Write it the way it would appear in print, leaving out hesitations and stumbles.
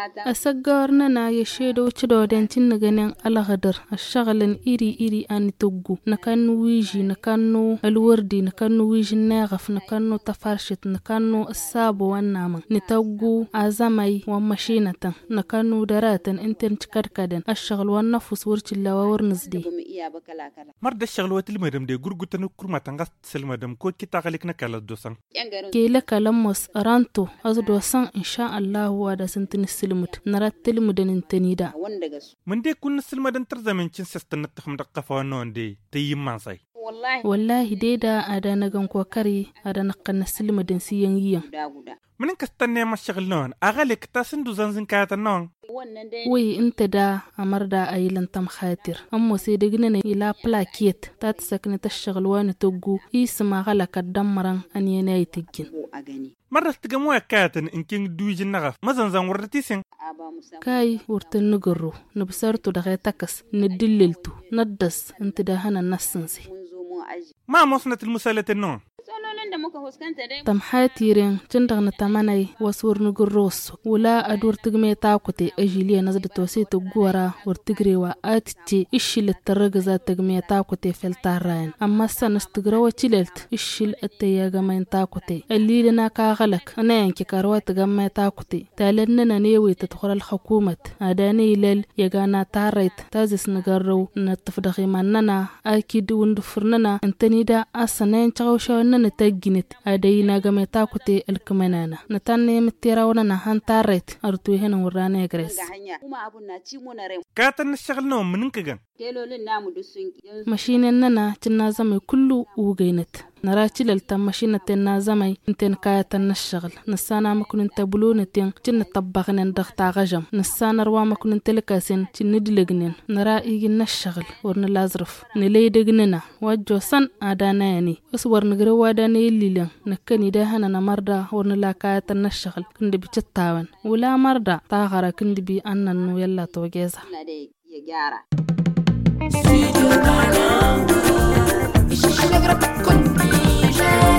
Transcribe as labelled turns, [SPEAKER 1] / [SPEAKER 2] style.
[SPEAKER 1] أسجارنا يشيدو تدودن تنجنن على غدر الشغل إيري أن تجو نكانو ويجي نكانو الوردي نكانو ويجي الناغف نكانو تفرشت نكانو الصاب والنام نتوجو عزمي ومشينة نكانو درات انتن تكركدن الشغل والنفس ورش الله ورنزدي
[SPEAKER 2] مرد الشغل وتلمدم دي غرغتن كرما تنغس سلمدم كو كتاغلك نكالا دوسان
[SPEAKER 1] كيلا كلامس أرانتو أزدوسان إن شاء الله ودا سنتن السلمت نرات تلمدن انتنيدا
[SPEAKER 2] من دي كون السلمدن ترزمن تشن سستن تخم دقفا نون دي تيم مانساي
[SPEAKER 1] والله ديدا أدا نغن كوكاري أدا نقن السلمدن سيان يان
[SPEAKER 2] من كستني ما شغل نون أغلق تاسندو زنزن كاتا نون
[SPEAKER 1] وي انت دا أمردا أيلن تم خاطر أمو سيدقنن إلا بلاكيت تاتسكن تشغل وان توقو إيسما غلق الدمران أن يناي تجين
[SPEAKER 2] مرة تقموا كاتن إن كين دويج النغف ما زنزن وردتيسن
[SPEAKER 1] كاي ورتن نقرو نبسرتو دغي تكس ندللتو ندس انت دا هنا النسنسي
[SPEAKER 2] ما مصنة المسالة النون
[SPEAKER 1] tam hatiren cindagna tamanay wasur nuguros wala adur tigme taakute ajiliya nazda tosi to guwara wartigrewa atiti ishil taragaza tigme taakute feltarayan amma sanas tigrawa chilelt ishil atayaga main taakute allilina ka galak ana yanki karwa tigme taakute talanna newi tadkhul al hukumat adani lal yagana tarayt tazis nagarro natfdakhi manana akid wundfurnana antanida asanen chawshawana taginit adayna game taakute alkamanana natanne mitirawana nahan tarayt artuhena warane gres
[SPEAKER 2] كاتن الشغل نوم من كجن
[SPEAKER 1] ماشين إننا تنا زمي كله وجينت نراتي للتم ماشين تنا زمي انتن كاتن الشغل نسانا ما كن تبلون تين تن طبقنا ندخت عجم نسانا روا ما كن تلكاسين تندلجنن نرا يجينا الشغل ورن لازرف نلي دجننا وجو سن عداناني أصور نجرو عداني الليل نكني ده هنا نمردا ورن لا كاتن الشغل كند بيتشتاون ولا مردا تاغرا كند بي أنن يلا توجيزه
[SPEAKER 3] Studio Banana, ich alegre con